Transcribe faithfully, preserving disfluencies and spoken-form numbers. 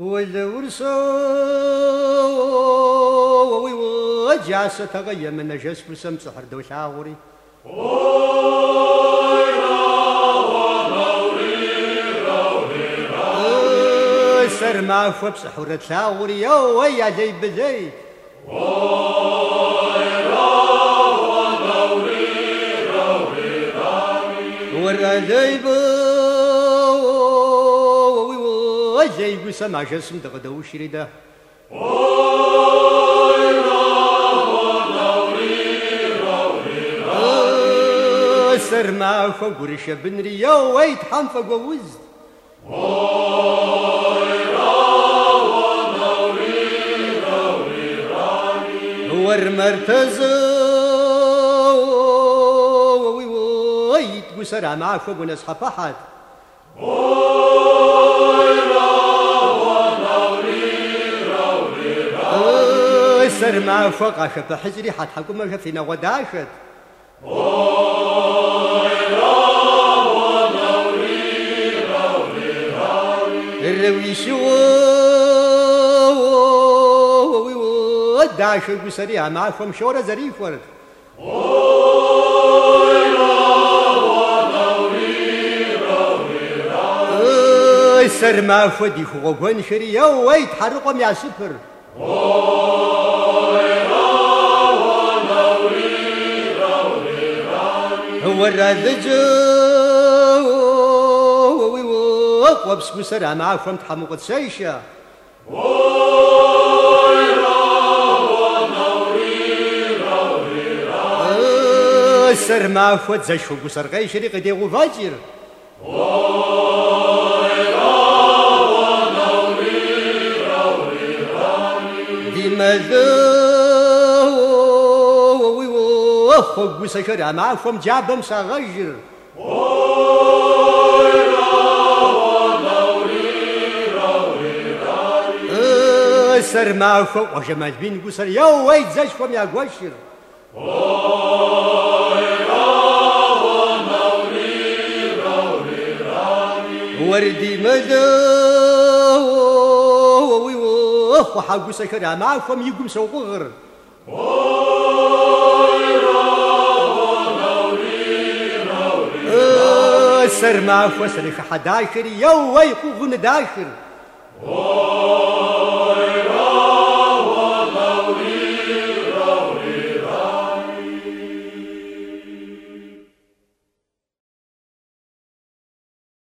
والورسو وجاسة تغير من نجس بسم سحر دو شاوري سر ما فو بسحر تلاوري يو يا جيب زيت ورا جيب جيب سما جسم دغدو شريده سر ما فو قرش بنري يو ويت حنفق ووزد ور مرتز ويت قسر ما فو ونسحب أحد سر ما فوق عشب حجري حد حكم ما شفينا وداشت الروي شو وداشت بسريع معكم شورة زريف ورد سر ما فدي خوغون شري ويت حرقهم يا سفر هو الرذج وبس بسرعة معكم تحمقت سيشة سر ما فوت زي شو بسر غي شريق دي غفاجر دي مذو وخوك بسكر معكم جابم سغجر سر معكم وجمال بين قصر يو ويت زجكم يا قوشر وردي مدو وحاق سكر معكم يقوم سوغر سر ما فسرك حداشر يو ويقوغن داشر